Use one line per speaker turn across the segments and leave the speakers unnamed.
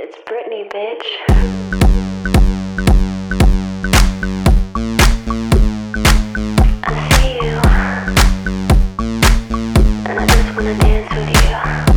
It's Britney, bitch. I see you, and I just wanna dance with you.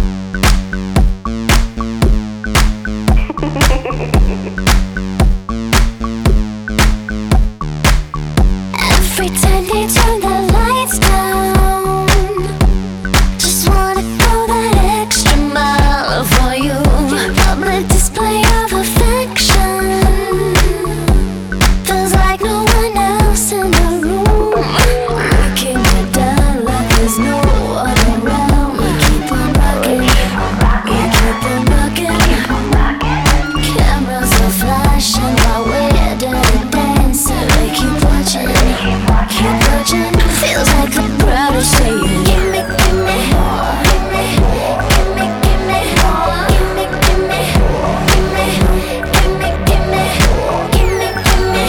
Every time they turn the lights down, just wanna go that extra mile for you. Public display of affection feels like no one else in the room. Breaking it down like there's no one around. We keep on rocking, we keep on rocking. Cameras are flashing while we're dirty dancing. We keep watching, keep watching. Feels like the crowd is saying, give me, give me, give me, give me, give me, give me, give me, give me, give me, give me, give me, give me, give me,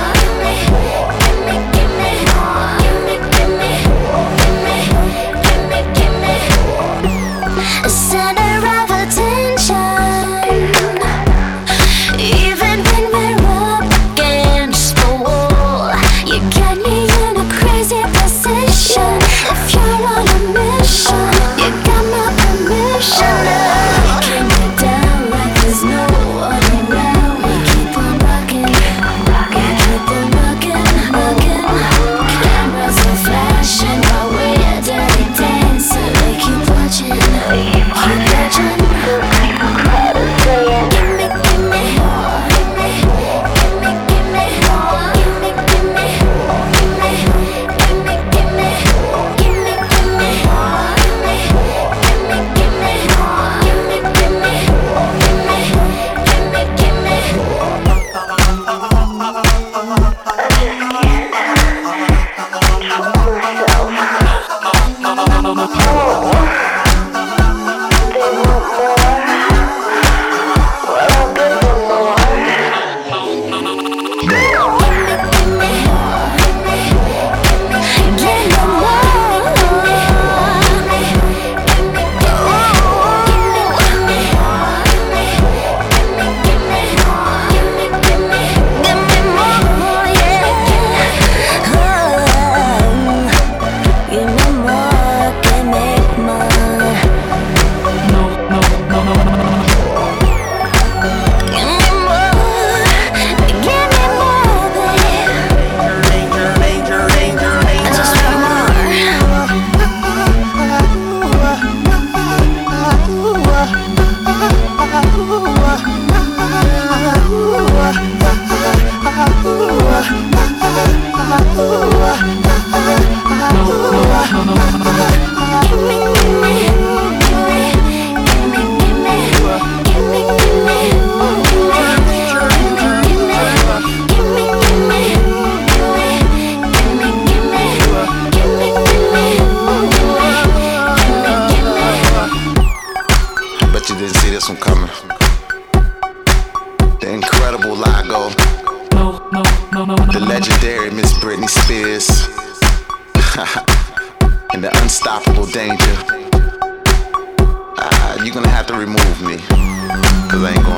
give me, give me. Center of attention, even when we're up against the wall. You got me in a crazy position. If you're on a mission, you got my permission. Breaking it down like there's no one around. We keep on rocking, we keep on rocking. Cameras are flashing while we're dirty dancing. We keep watching, keep watching. Give me, give me, give me, give me, give me, give me, give me, give me, give me, give me, give me, give me, give me,
Bet you didn't see this one coming. The incredible Lago, the legendary Miss Britney Spears, and the unstoppable Danger. You're gonna have to remove me, cause I ain't going